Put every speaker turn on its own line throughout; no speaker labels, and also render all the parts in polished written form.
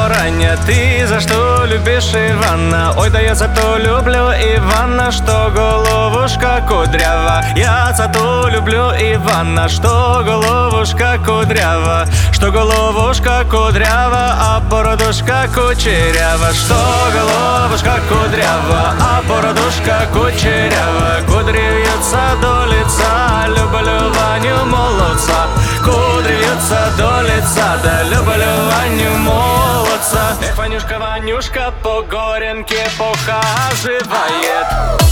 порання. Ты за что любишь Ивана? Ой, да я за то люблю Ивана, что головушка кудрява. Я за то люблю Ивана, что головушка кудрява. Что головушка кудрява, а бородушка кучерява. Что головушка кудрява, а бородушка кучерява. Кудри вьются до лица, люблю Ваню молодца. Кудри вьются до лица, да люблю Ваню молодца. Эх, Ванюшка, Ванюшка по горенке похаживает.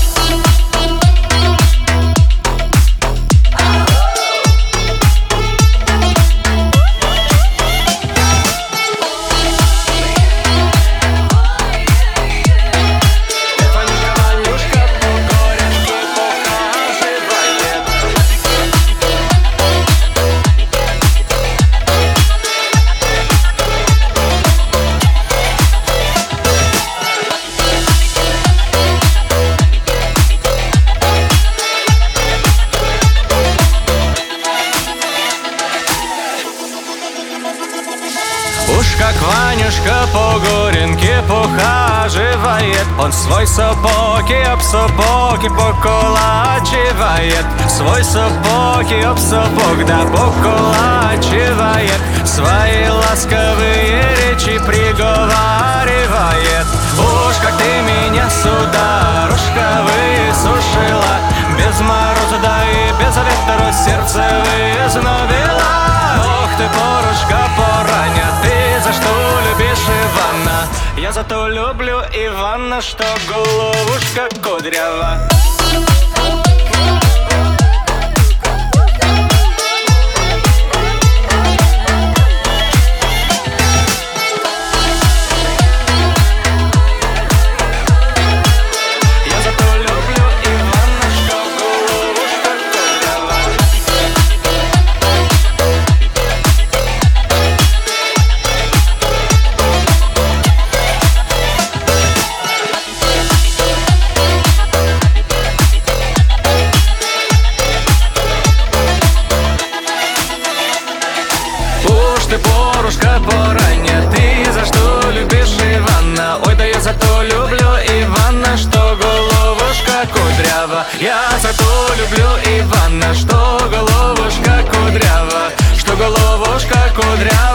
Уж как Ванюшка по горенке похаживает, он свой сапог и об сапог и поколачивает. Свой сапог и об сапог да поколачивает. Свои ласковые речи приговаривает. Уж как ты меня, сударушка, высушила, без мороза да и без ветра сердце вызнобила. Ох ты, порушка пораня, ты за что любишь Ивана? Я за то люблю Ивана, что головушка кудрява. Ты, порушка пораня, ты за что любишь Ивана? Ой, да я за то люблю Ивана, что головушка кудрява. Я за то люблю Ивана, что головушка кудрява. Что головушка кудрява.